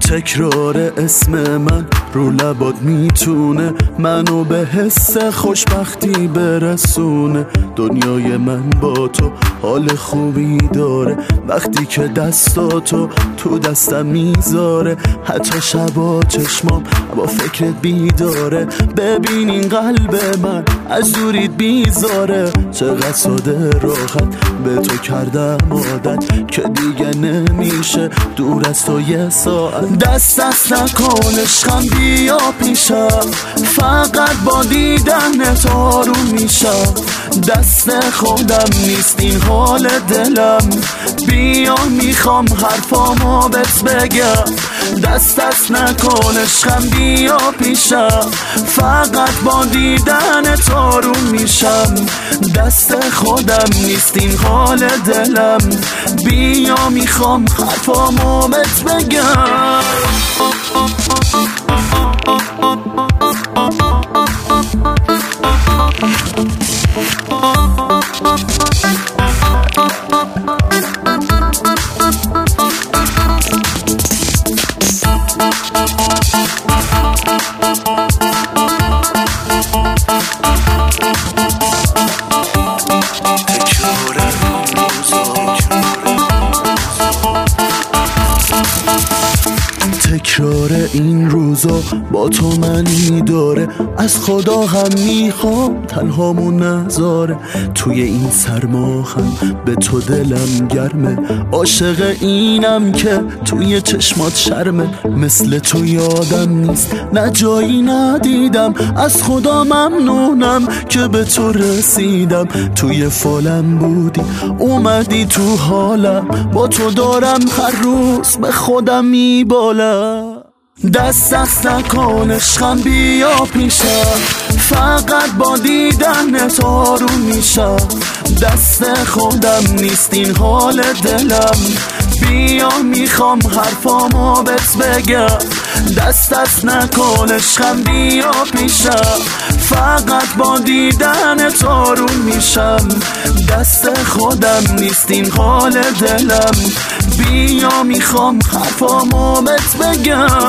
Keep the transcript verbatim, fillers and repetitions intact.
تکرار اسم من رو لبات میتونه منو به حس خوشبختی برسونه. دنیای من با تو حال خوبی داره وقتی که دستاتو تو دستم میذاره. حتی شبا چشمام با فکرت بیداره. ببین این قلب من از دوریت بیزاره. چقدر ساده راحت به تو کردم عادت که دیگه نمیشه دور از تو یه ساعت. دست دست نکن عشقم بیا پیشم فقط با دیدنت آروم میشم. دست خودم نیست این حال دلم بیا میخوام حرفامو بهت بگم. دست دست نکن عشقم بیا پیشم فقط با دیدنت آروم میشم. دست خودم نیست این حال دلم بیا میخوام حرفامو بهت بگم. تکرار این روزا با تو منی داره. از خدا هم میخوام تنهامون نذاره. توی این سرما هم به تو دلم گرمه. عاشق اینم که توی چشمات شرمه. مثل تو یادم نیست نه جایی ندیدم. از خدا ممنونم که به تو رسیدم. توی فالم بودی اومدی تو حالم. با تو دارم هر روز به خودم میبالم. دست دست نکن عشقم بیا پیشم فقط با دیدنت آروم میشم. دست خودم نیست این حال دلم بیا میخوام حرفامو بهت بگم. دست دست نکن عشقم بیا پیشم فقط با دیدنت آروم میشم. دست خودم نیست این حال دلم بیا میخوام حرفامو بهت بگم.